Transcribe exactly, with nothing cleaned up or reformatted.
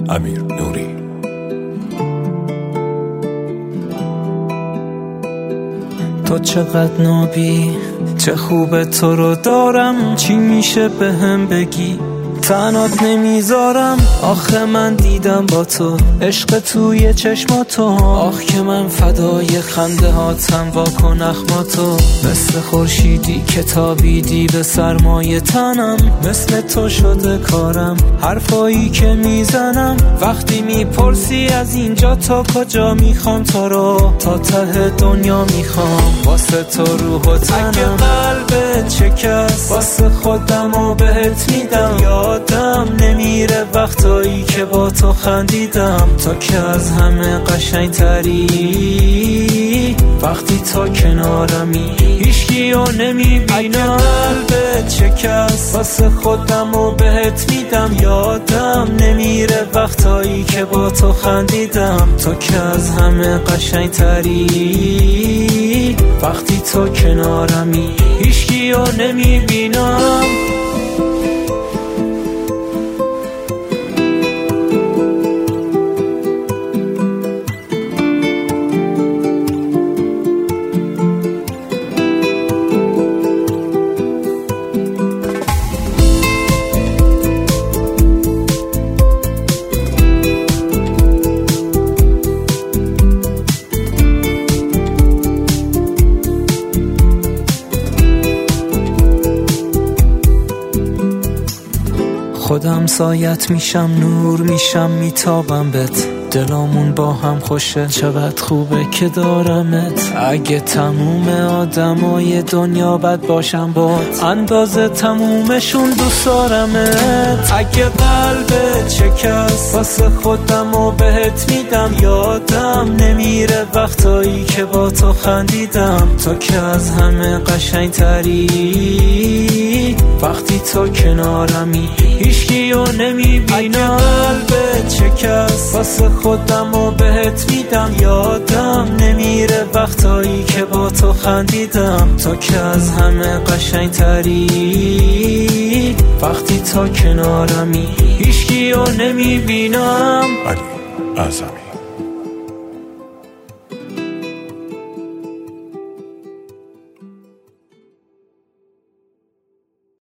امیر نوری. تو چقدر نابی، چه خوبه تو رو دارم، چی میشه به هم بگی؟ تنات نمیذارم، آخه من دیدم با تو عشق توی چشماتو، آخ که من فدای خنده هاتم، واکن اخماتو. مثل خورشیدی که تابیدی به سرمای تنم، مثل تو شده کارم، حرفایی که میزنم وقتی میپرسی از اینجا تا کجا، میخوام تو رو تا ته دنیا، میخوام واسه تو روح و تنم. اگه قلبت شکست واسه خودم و بهت میدم، یادم نمیره وقتایی که با تو خندیدم، تو که از همه قشنگ تری، وقتی تو کنارمی هیچکیو نمیبینم. اگه قلبت شکست واسه خودم و بهت میدم، یادم نمیره وقتایی که با تو خندیدم، تو که از همه قشنگ تری، وقتی تو کنارمی هیچکیو نمیبینم. خودم سایت میشم، نور میشم، میتابم بهت، دلامون با هم خوشه، چقدر خوبه که دارمت. اگه تموم آدمای دنیا بد باشم بات، اندازه تمومشون دوست دارمت. اگه قلبت شکست واسه خودم و بهت میدم، یادم نمیره وقتایی که با تو خندیدم، تو که از همه قشنگ تری، وقتی تو کنارمی هیچکیو نمیبینم. اگه قلبت شکست واسه خودم و بهت میدم، یادم نمیره وقتایی که با تو خندیدم، تو که از همه قشنگ تری، وقتی تو کنارمی هیچکیو نمیبینم. علی اعظمی.